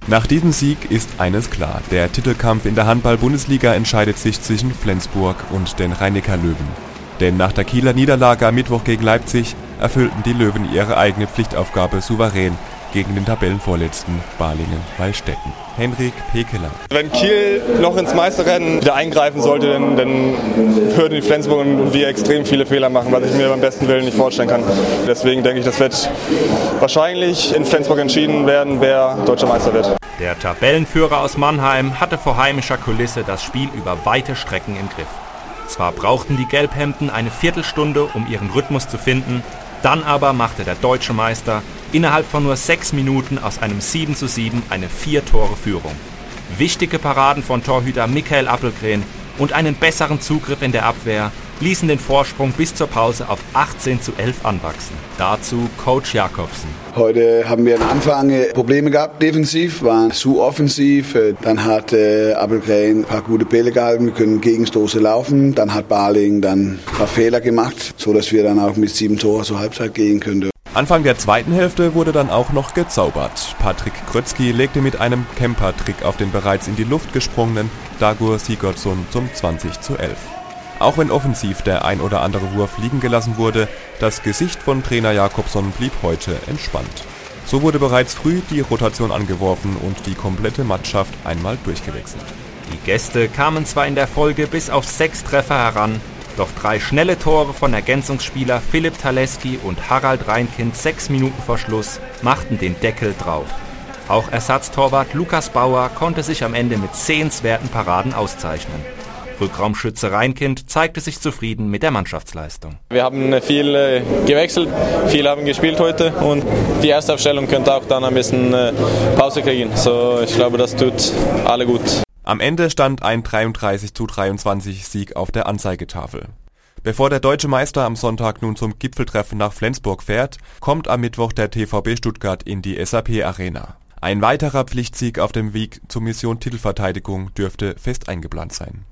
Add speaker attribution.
Speaker 1: Nach diesem Sieg ist eines klar: Der Titelkampf in der Handball-Bundesliga entscheidet sich zwischen Flensburg und den Rhein-Neckar-Löwen. Denn nach der Kieler Niederlage am Mittwoch gegen Leipzig erfüllten die Löwen ihre eigene Pflichtaufgabe souverän gegen den Tabellenvorletzten Balingen-Wallstätten. Henrik Pekeler.
Speaker 2: Wenn Kiel noch ins Meisterrennen wieder eingreifen sollte, dann würden die Flensburg und wir extrem viele Fehler machen, was ich mir beim besten Willen nicht vorstellen kann. Deswegen denke ich, das wird wahrscheinlich in Flensburg entschieden werden, wer deutscher Meister wird.
Speaker 3: Der Tabellenführer aus Mannheim hatte vor heimischer Kulisse das Spiel über weite Strecken im Griff. Zwar brauchten die Gelbhemden eine Viertelstunde, um ihren Rhythmus zu finden, dann aber machte der deutsche Meister innerhalb von nur 6 Minuten aus einem 7:7 eine 4-Tore-Führung. Wichtige Paraden von Torhüter Michael Appelgren und einen besseren Zugriff in der Abwehr ließen den Vorsprung bis zur Pause auf 18:11 anwachsen. Dazu Coach Jakobsen.
Speaker 4: Heute haben wir am Anfang Probleme gehabt defensiv, waren zu offensiv. Dann hat Appelgren ein paar gute Bälle gehalten, wir können Gegenstoße laufen. Dann hat Balingen ein paar Fehler gemacht, sodass wir dann auch mit 7 Toren zur Halbzeit gehen können.
Speaker 1: Anfang der zweiten Hälfte wurde dann auch noch gezaubert. Patrick Krötzky legte mit einem Camper-Trick auf den bereits in die Luft gesprungenen Dagur Sigurdsson zum 20:11. Auch wenn offensiv der ein oder andere Wurf liegen gelassen wurde, das Gesicht von Trainer Jakobson blieb heute entspannt. So wurde bereits früh die Rotation angeworfen und die komplette Mannschaft einmal durchgewechselt.
Speaker 3: Die Gäste kamen zwar in der Folge bis auf 6 Treffer heran, doch 3 schnelle Tore von Ergänzungsspieler Philipp Taleski und Harald Reinkind 6 Minuten vor Schluss machten den Deckel drauf. Auch Ersatztorwart Lukas Bauer konnte sich am Ende mit sehenswerten Paraden auszeichnen. Rückraumschütze Reinkind zeigte sich zufrieden mit der Mannschaftsleistung.
Speaker 2: Wir haben viel gewechselt, viel haben gespielt heute und die Erstaufstellung könnte auch dann ein bisschen Pause kriegen. So, ich glaube, das tut alle gut.
Speaker 1: Am Ende stand ein 33:23 Sieg auf der Anzeigetafel. Bevor der deutsche Meister am Sonntag nun zum Gipfeltreffen nach Flensburg fährt, kommt am Mittwoch der TVB Stuttgart in die SAP Arena. Ein weiterer Pflichtsieg auf dem Weg zur Mission Titelverteidigung dürfte fest eingeplant sein.